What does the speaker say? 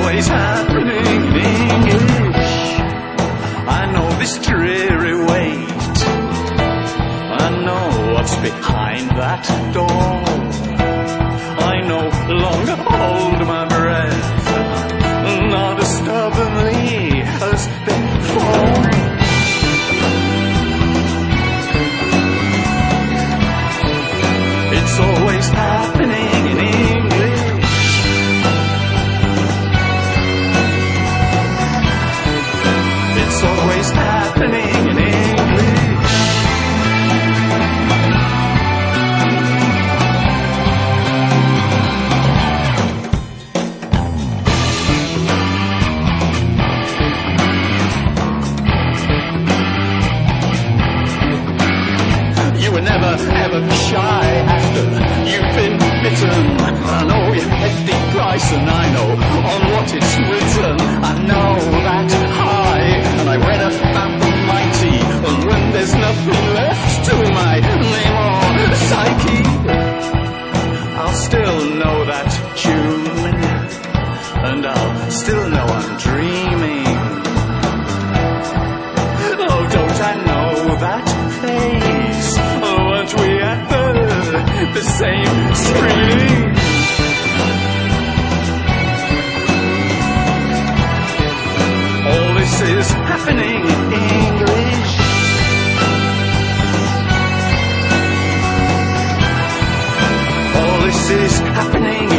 always happening in English. I know this dreary wait, I know what's behind that door. I no longer hold my breath, not as stubbornly as before. It's always happening in English. It's always happening in English. You were never ever shy after you've been bitten. I know your hefty price and I know on what it's written. I know that high and I read about the mighty. And when there's nothing left to my name or psyche, I'll still know that tune, and I'll still know I'm dreaming. Oh, don't I know that face? Weren't we at the same screening? All this is happening in English. All this is happening